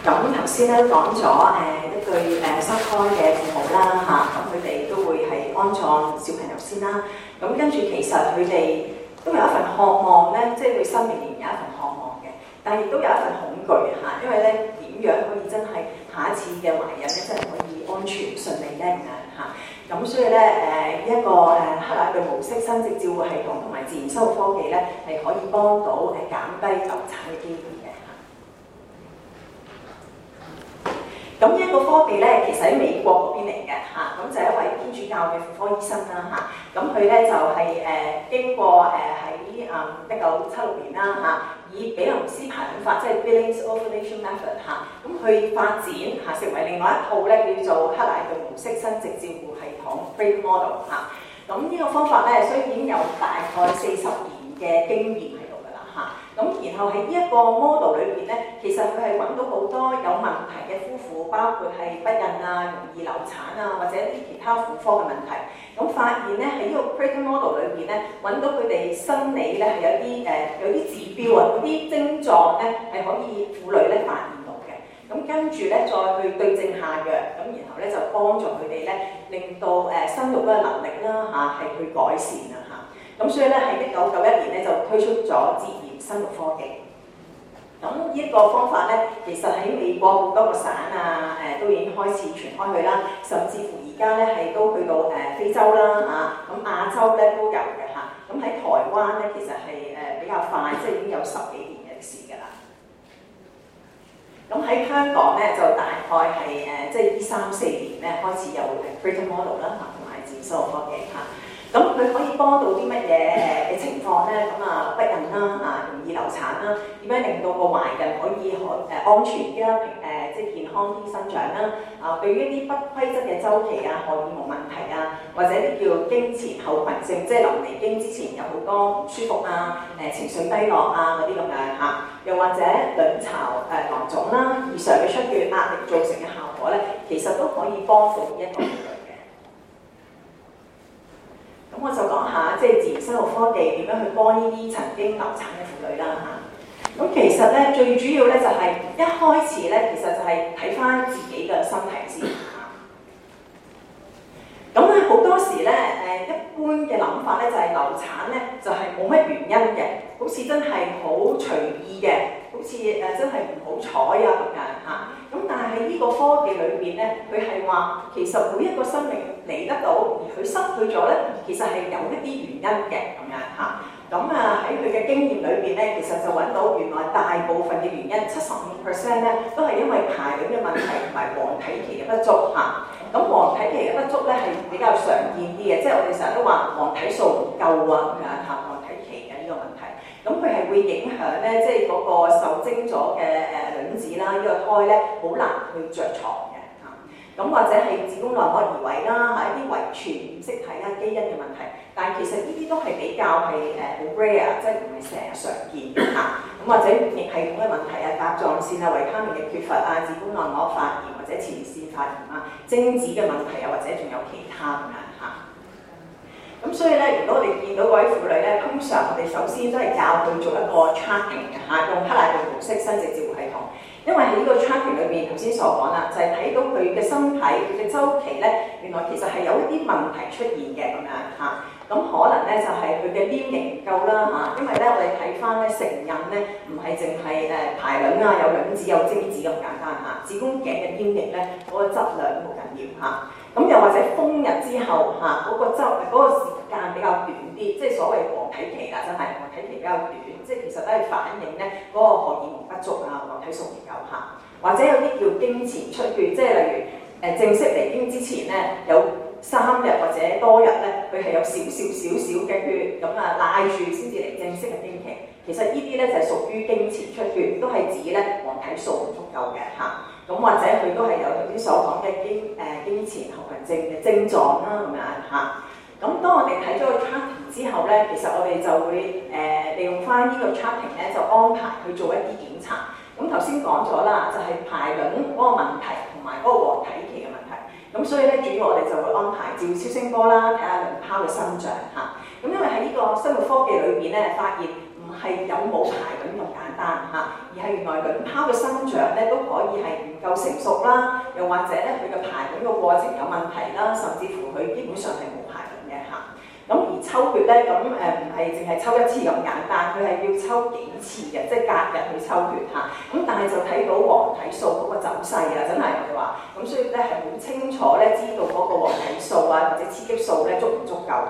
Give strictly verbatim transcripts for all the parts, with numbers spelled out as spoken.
咁頭先咧講咗誒一對誒新胎嘅父母啦嚇，咁佢哋都會係安葬小朋友先啦。咁跟住其實佢哋都有一份渴望咧，即係對生命仍然有一份渴望嘅，但係亦都有一份恐懼嚇，因為咧點樣可以真係下一次嘅懷孕咧，真係可以安全順利咧咁樣嚇。咁所以咧誒一個誒克乃頓模式生殖照護系統同埋自然生活科技咧，係可以幫到誒減低流產嘅機會嘅。咁呢一個科技咧，其實喺美國嗰邊嚟嘅嚇，咁就係一位天主教嘅婦科醫生啦嚇，咁佢咧就係、是、誒、呃、經過誒喺誒一九七六年啦嚇，以比林斯排卵法即係 Billings Ovulation Method 嚇，咁去發展嚇成為另外一套咧叫做克乃頓模式生殖照護系統 Crate Model 嚇，咁呢個方法咧，所以已經有大概四十年嘅經驗喺度㗎啦嚇。咁然後喺呢一個 model 裏邊咧，其實佢係揾到好多有問題嘅夫婦，包括係不孕啊、容易流產啊，或者一啲其他婦科嘅問題。咁發現咧喺呢個 Crate Model 裏邊咧，揾到佢哋生理咧係有啲誒、呃、有啲指標啊，嗰啲症狀咧係可以婦女咧發現到嘅。咁跟住咧再去對症下藥，咁然後咧就幫助佢哋咧令到誒、呃、生育嘅能力啦嚇係去改善啊嚇。咁所以咧喺一九九一年咧就推出咗自然生育科技。咁呢一個方法咧，其實喺美國好多個省啊，誒、呃、都已經開始傳開去啦，甚至乎而家咧係都去到誒、呃、非洲啦嚇，咁、啊、亞洲咧都有嘅嚇。咁、啊、喺台灣咧，其實係誒、呃、比較快，即係已經有十幾年嘅歷史㗎啦。咁喺香港咧，就大概係誒、呃、即係呢三四年咧開始有誒 Crate Model 啦嚇，同埋自然生育科技嚇。咁佢可以幫到啲乜嘢誒嘅情況咧？咁啊不孕啦，啊容易流產啦，點樣令到個懷孕可以可誒安全啲啦，誒即係健康啲生長啦。啊，對於一啲不規則嘅週期啊、荷爾蒙問題啊，或者啲叫經前後群症，即係臨嚟經之前有好多唔舒服啊、誒情緒低落啊嗰啲咁樣嚇，又或者卵巢誒囊腫啦、異常嘅出血壓力造成嘅效果咧，其實都可以幫到呢一個婦女。咁我就講下即係自然生育科技點樣去幫呢啲曾經流產嘅婦女啦嚇。咁其實咧最主要咧就係、是、一開始咧，其實就係睇翻自己嘅身體先嚇。咁咧好多時咧誒一般嘅諗法咧就係、是、流產咧就係冇乜原因嘅，好似真係好隨意嘅，好似誒真係唔好彩啊咁樣嚇。咁但係喺呢個科技裏邊咧，佢係話其實每一個生命嚟得到，而佢失去咗咧，其實係有一啲原因嘅咁樣嚇。咁啊喺佢嘅經驗裏邊咧，其實就揾到原來大部分嘅原因，七十五 percent 咧都係因為排卵嘅問題同埋黃體期嘅不足嚇。咁黃體期嘅不足咧係比較常見啲嘅，即係我哋成日都話黃體素唔夠啊咁樣嚇，黃體期嘅呢個問題。咁佢係會影響咧，即係嗰個受精咗嘅誒卵子啦，呢、這個胎咧好難去着床嘅嚇。咁、啊、或者係子宮內膜移位啦，係一啲遺傳唔識睇啦基因嘅問題。但係其實呢啲都係比較係誒好 rare，即係唔係成日常見嘅嚇。咁、啊、或者免疫系統嘅問題啊、甲狀腺啊、維他命嘅缺乏啊、子宮內膜發炎或者前列腺發炎啊、精子嘅問題啊，或者仲有其他咁樣嚇。咁所以咧，如果我哋見到嗰位婦女咧，通常我哋首先都係教佢做一個 tracking 嘅嚇，用克乃頓模式生殖照護系統。因為喺呢個 tracking 裏邊，頭先所講啦，就係、是、睇到佢嘅身體佢嘅週期咧，原來其實係有一啲問題出現嘅咁樣嚇。咁可能咧就係佢嘅黏液唔夠啦嚇，因為咧我哋睇翻咧成孕咧唔係淨係誒排卵啊，有卵子有精子咁簡單嚇，子宮頸嘅黏液咧嗰、那個質量都好緊要嚇。咁又或者豐日之後嚇，嗰、那個周嗰、那個時間比較短啲，即係所謂黃體期啦，真係黃體期比較短，即係其實都係反映咧嗰、那個荷爾蒙不足啊，黃體素唔夠嚇，或者有啲叫經前出血，即係例如誒、呃、正式嚟經之前咧有三日或者多日咧，佢係有少少少少嘅血咁啊賴住先至嚟正式嘅經期。其實呢啲咧就係、是、屬於經前出血，都係指咧黃體素唔足夠嘅嚇。咁或者佢都係有頭先所講嘅經誒經前後群症嘅症狀啦咁樣嚇。咁當我哋睇咗個 tracking 之後咧，其實我哋就會誒、呃、利用翻呢個 tracking 咧，就安排去做一啲檢查。咁頭先講咗啦，就係、是、排卵嗰個問題同埋嗰個黃體期嘅問題。咁所以咧，主要我哋就會安排照超聲波啦，睇下卵泡嘅生長嚇。咁因為喺呢個生物科技裏邊咧，發現唔係有冇排卵咁簡單嚇，而而係原來卵泡嘅生長咧都可以係唔夠成熟啦，又或者咧佢嘅排卵嘅過程有問題啦，甚至乎佢基本上係冇排卵嘅嚇。咁而抽血咧，咁誒唔係淨係抽一次咁簡單，佢係要抽幾次嘅，即係隔日去抽血嚇。咁但係就睇到黃體素嗰個走勢啊，真係我哋話，咁所以咧係好清楚咧知道嗰個黃體素啊或者雌激素咧足唔足夠。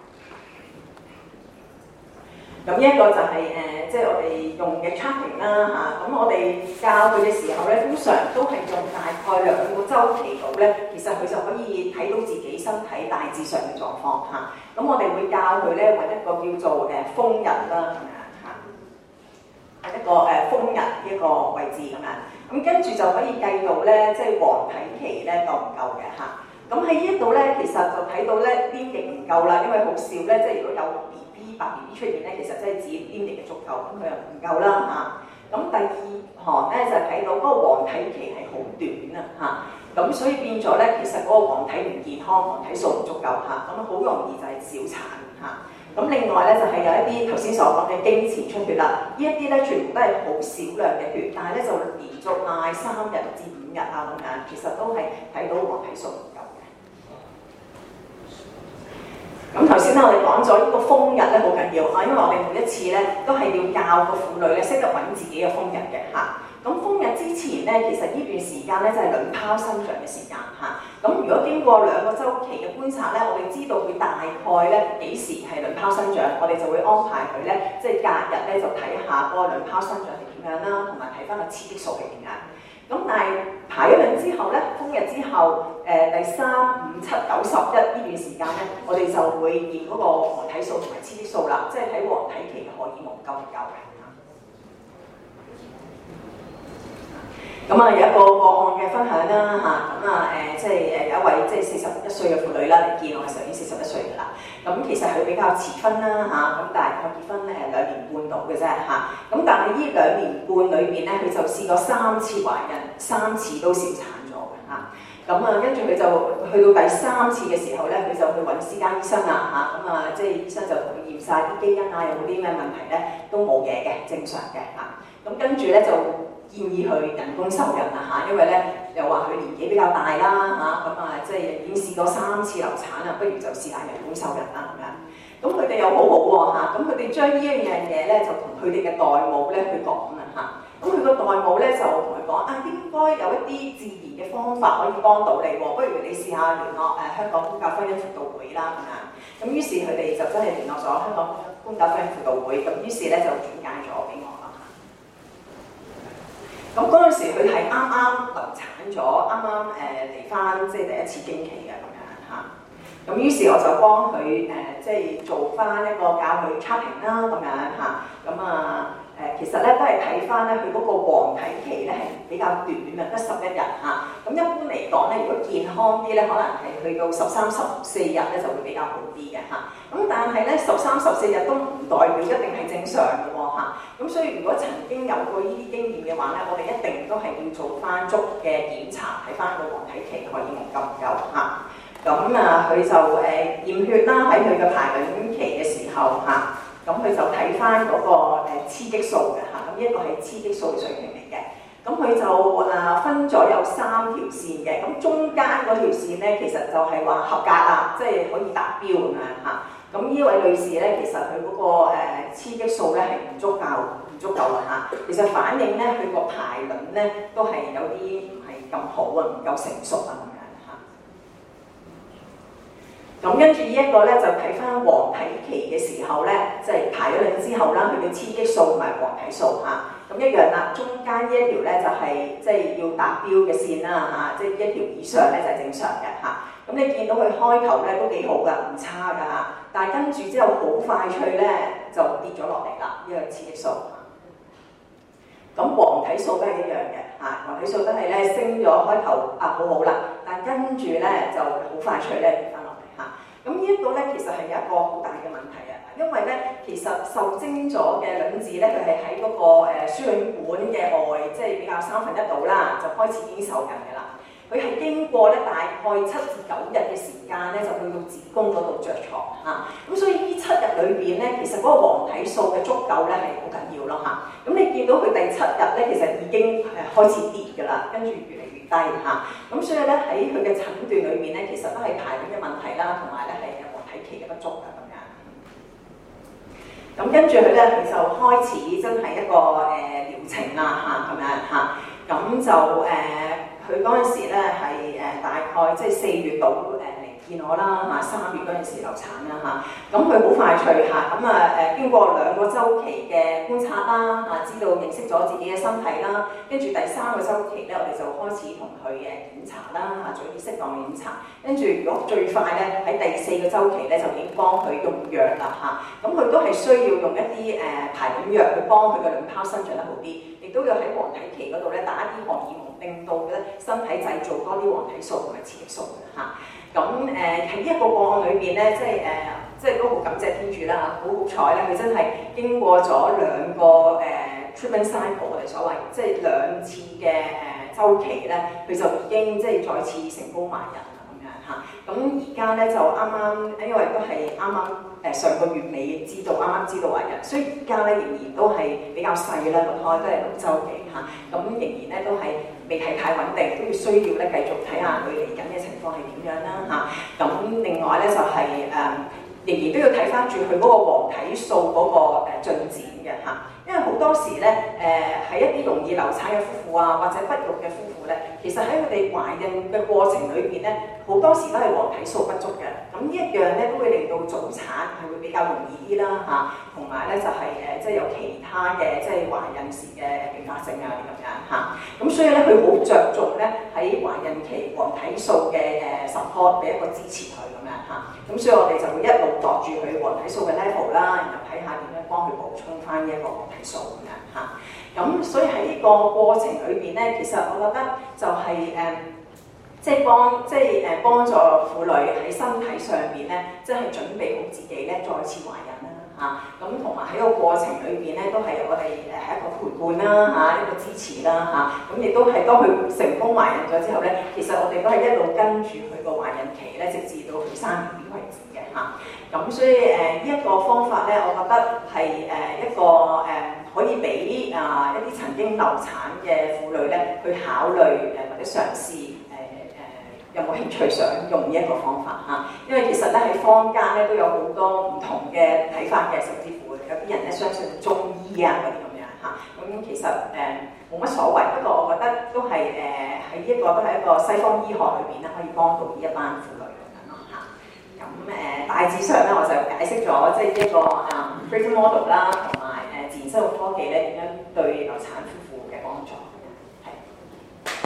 咁呢一個就係、是、誒，即、呃、係、就是、我哋用嘅 charting 啦嚇。咁、啊、我哋教佢嘅時候咧，通常都係用大概兩個週期度咧，其實佢就可以睇到自己身體大致上嘅狀況嚇。咁、啊、我哋會教佢咧揾一個叫做誒風日啦，係咪啊嚇？一個誒風日呢一個位置咁樣。咁跟住就可以計到咧，即係黃體期咧夠唔夠嘅嚇。咁喺呢一度咧，其實就睇到咧邊極唔夠啦，因為好少咧，即係如果有白 B B 出現咧，其實真係指黏液嘅足夠，咁佢又唔夠啦嚇。咁、啊、第二行咧就睇、是、到嗰個黃體期係好短啊嚇，咁所以變咗咧，其實嗰個黃體唔健康，黃體素唔足夠嚇，咁好容易就係小產嚇。咁、啊、另外咧就係、是、有一啲頭先所講嘅經前出血啦，呢一啲咧全部都係好少量嘅血，但係咧就連續嗌三日至五日啊咁樣，其實都係睇到黃體素唔夠。咁頭先咧，我哋講咗呢個風日咧好緊要啊，因為我哋每一次咧都係要教個婦女咧識得揾自己嘅風日嘅嚇。咁、啊、風日之前咧，其實呢段時間咧就係、是、卵泡生長嘅時間嚇。咁、啊、如果經過兩個週期嘅觀察咧，我哋知道佢大概咧幾時係卵泡生長，我哋就會安排佢咧，即係隔日咧就睇下嗰個卵泡生長係點樣啦，同埋睇翻個雌激素係點樣。咁但係排咗卵之後咧，風日之後，誒、呃、第三、五、七、九、十一呢段時間咧，我哋就會驗嗰個黃體素同埋雌激素啦，即係睇黃體期嘅荷爾蒙夠唔夠嘅。咁啊有一個個案嘅分享啦嚇，咁啊誒即係誒有一位即係四十一歲嘅婦女啦，你見我嘅時候已經四十一歲㗎啦。咁其實佢比較遲婚啦嚇，咁大概結婚誒兩年半到嘅啫嚇。咁但係呢兩年半裏邊咧，佢就試過三次懷孕，三次都小產咗嘅嚇。咁啊跟住佢就去到第三次嘅時候咧，佢就去揾私家醫生啦嚇。咁啊即係醫生就同佢驗晒啲基因啊，有冇啲咩問題咧？都冇嘢嘅，正常嘅嚇。咁跟住咧就建議佢人工受孕啦嚇，因為咧又話佢年紀比較大啦嚇，咁啊即係已經試過三次流產啦，不如就試下人工受孕啦咁樣。咁佢哋又好好喎嚇，咁佢哋將呢一樣嘢咧就同佢哋嘅代母咧去講啊嚇。咁佢個代母咧就同佢講啊，應該有一啲自然嘅方法可以幫到你喎，不如你試下聯絡誒、呃、香港公教婚姻輔導會啦咁樣。咁於是佢哋就真係聯絡咗香港公教婚姻輔導會，咁於是咧就轉介咗俾我啦。咁嗰陣時佢係啱啱流產咗，啱啱誒嚟翻即係第一次經期嘅咁樣嚇。咁於是我就幫佢誒、呃、即係做翻一個教佢 charting 啦咁樣嚇。咁啊誒其實咧都係睇翻咧佢嗰個黃體期咧係比較短啊，得十一日嚇。咁一般嚟講咧，如果健康啲咧，可能係去到十三、十四日咧就會比較好啲嘅嚇。咁但係咧十三、十四日都唔代表一定係正常嘅喎嚇。咁所以如果曾經有過呢啲經驗嘅話咧，我哋一定都係要做翻足嘅檢查，睇翻個黃體期荷爾蒙夠唔夠嚇。咁啊，佢就誒、呃、驗血啦，喺佢嘅排卵期嘅時候嚇，咁、啊、佢就睇翻嗰個誒雌激素嘅嚇，咁呢一個係雌激素嘅水平嚟嘅。咁佢就誒、呃、分咗有三條線嘅，咁中間嗰條線咧，其實就係話合格啦，即係可以達標咁樣嚇。咁呢位女士咧，其實佢嗰、那個誒雌激素咧係唔足夠，唔足夠嘅嚇。其實反映咧佢個排卵咧都係有啲唔係咁好啊，唔夠成熟啊。咁跟住呢一個咧，就睇翻黃體期嘅時候咧，即係排咗卵之後啦，佢嘅雌激素同埋黃體素嚇，咁一樣啦。中間呢一條咧就係即係要達標嘅線啦嚇，即係一條以上咧就係正常嘅嚇。咁你見到佢開頭咧都幾好噶，唔差噶嚇，但係跟住之後好快脆咧就跌咗落嚟啦，呢個雌激素。咁黃體素都係一樣嘅嚇，黃體素都係咧升咗開頭啊好好啦，但跟住咧就好快脆咧跌翻落嚟嚇。咁呢一個咧其實係有一個好大嘅問題啊，因為咧其實受精咗嘅卵子咧，佢係喺嗰個誒輸卵管嘅外，即係比較三分一度啦，就開始已經受孕嘅啦。佢係經過咧大概七至九日嘅時間咧，就去到子宮嗰度着床嚇。咁所以呢七日裏邊咧，其實嗰個黃體素嘅足夠咧係好緊要要咯嚇。咁你見到佢第七日咧，其實已經係開始跌㗎啦，跟住越嚟越低嚇。咁所以咧喺佢嘅診斷裏面咧，其實都係排卵嘅問題啦，同埋咧係黃體期嘅不足啊咁樣。咁跟住佢咧，佢就開始真係一個誒療程啦嚇咁樣嚇。咁就誒，佢嗰陣時咧係誒大概即係四月度誒嚟見我啦嚇，三月嗰陣時流產啦嚇。咁佢好快脆嚇，咁啊誒經過兩個週期嘅觀察啦，啊知道認識咗自己嘅身體啦，跟住第三個週期咧，我哋就開始同佢嘅檢查啦嚇，做一啲適當嘅檢查。跟住如果最快咧喺第四個週期咧，就已經幫佢用藥啦嚇。咁佢都係需要用一啲誒排卵藥去幫佢嘅卵泡生長得好啲，亦都要喺黃體期嗰度咧打一啲荷爾蒙，令到咧身體製造多啲黃體素同埋雌激素嘅嚇。咁誒喺呢一個個案裏邊咧，即係誒、呃、即係都好感謝天主啦，好好彩咧，佢真係經過咗兩個誒、呃、treatment cycle 我哋所謂，即係兩次嘅誒週期咧，佢就已經即係再次成功懷孕。咁而家咧就啱啱，因為都係啱啱誒上個月尾知道，啱啱知道懷孕，所以而家咧仍然都係比較細啦，個胎都係六週幾嚇，咁仍然咧都係未係太穩定，都要需要咧繼續睇下佢嚟緊嘅情況係點樣啦嚇。咁另外咧就係、是、誒、呃，仍然都要睇翻住佢嗰個黃體素嗰個誒進展嘅嚇。因為好多時咧，誒、呃、喺一啲容易流產嘅夫婦啊，或者不育嘅夫婦咧，其實喺佢哋懷孕嘅過程裏邊咧，好多時都係黃體素不足嘅。咁呢一樣咧，都會令到早產係會比較容易啲啦嚇，同埋咧就係、是、誒即係有其他嘅即係懷孕時嘅併發症啊啲咁樣嚇。咁所以咧，佢好着重咧喺懷孕期黃體素嘅誒 support 俾一個支持佢咁樣嚇。咁所以我哋就會一路度住佢黃體素嘅 level 啦，然後睇下點樣幫佢補充翻呢一個黃體素咁樣嚇。咁所以喺呢個過程裏邊咧，其實我覺得就係、是、誒。呃即係幫，即係誒幫助婦女喺身體上邊咧，即係準備好自己咧，再次懷孕啦嚇。咁同埋喺個過程裏邊咧，都係我哋誒係一個陪伴啦嚇、啊，一個支持啦嚇。咁、啊、亦都係當佢成功懷孕咗之後咧，其實我哋都係一路跟住佢個懷孕期咧，直至到佢生 B B 為止嘅嚇。咁、啊、所以誒呢一個方法咧，我覺得係誒、呃、一個誒、呃、可以俾啊、呃、一啲曾經流產嘅婦女咧去考慮誒、呃、或者嘗試。有冇興趣想用呢一個方法嚇？因為其實咧喺坊間咧都有好多唔同嘅睇法嘅，甚至乎有啲人咧相信中醫啊嗰啲咁樣嚇。咁其實誒冇乜所謂，不過我覺得都係誒喺呢一個都係一個西方醫學裏邊咧可以幫到呢一班婦女咁樣咯嚇。咁誒大致上咧我就解釋咗即係一個啊 Fraser model 啦，同埋誒自然生活科技咧點樣對流產